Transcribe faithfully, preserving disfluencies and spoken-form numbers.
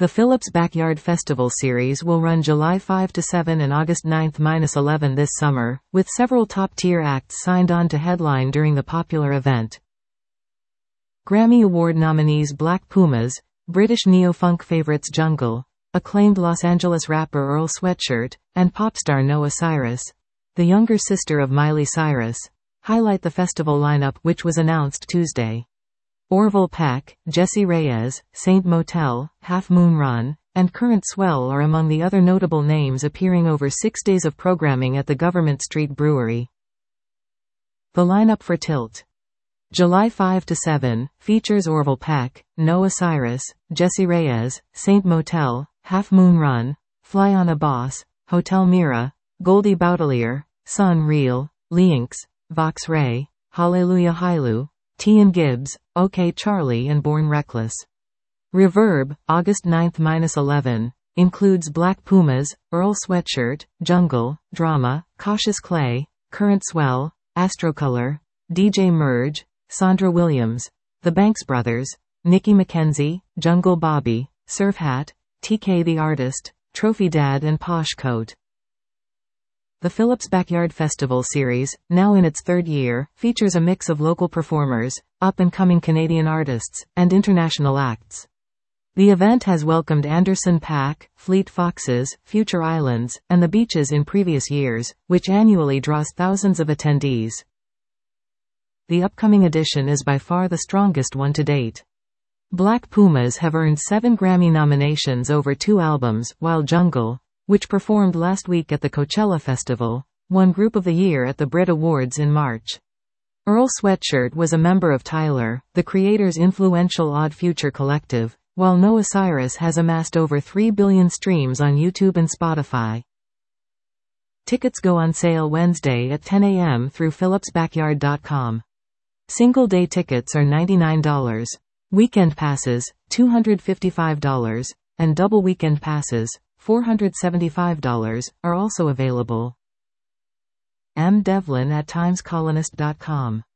The Phillips Backyard Festival series will run July fifth to seventh and August ninth to eleventh this summer, with several top-tier acts signed on to headline during the popular event. Grammy Award nominees Black Pumas, British neo-funk favorites Jungle, acclaimed Los Angeles rapper Earl Sweatshirt, and pop star Noah Cyrus, the younger sister of Miley Cyrus, highlight the festival lineup, which was announced Tuesday. Orville Peck, Jessie Reyez, Saint Motel, Half Moon Run, and Current Swell are among the other notable names appearing over six days of programming at the Government Street Brewery. The lineup for Tilt. July fifth to seventh, features Orville Peck, Noah Cyrus, Jessie Reyez, Saint Motel, Half Moon Run, Fly on a Boss, Hotel Mira, Goldie Baudelaire, Sun Real, Lynx, Vox Ray, Hallelujah Hailu, Tian Gibbs, OK Charlie and Born Reckless. Reverb, August ninth to eleventh, includes Black Pumas, Earl Sweatshirt, Jungle, Drama, Cautious Clay, Current Swell, Astrocolor, D J Merge, Sandra Williams, The Banks Brothers, Nikki McKenzie, Jungle Bobby, Surf Hat, T K the Artist, Trophy Dad and Posh Coat. The Phillips Backyard Festival series, now in its third year, features a mix of local performers, up-and-coming Canadian artists, and international acts. The event has welcomed Anderson .Paak, Fleet Foxes, Future Islands, and The Beaches in previous years, which annually draws thousands of attendees. The upcoming edition is by far the strongest one to date. Black Pumas have earned seven Grammy nominations over two albums, while Jungle, which performed last week at the Coachella Festival, won Group of the Year at the Brit Awards in March. Earl Sweatshirt was a member of Tyler, the creator's influential Odd Future collective, while Noah Cyrus has amassed over three billion streams on YouTube and Spotify. Tickets go on sale Wednesday at ten a m through phillips backyard dot com. Single-day tickets are ninety-nine dollars. Weekend passes, two hundred fifty-five dollars, and double weekend passes, four hundred seventy-five dollars, are also available. M. Devlin at times colonist dot com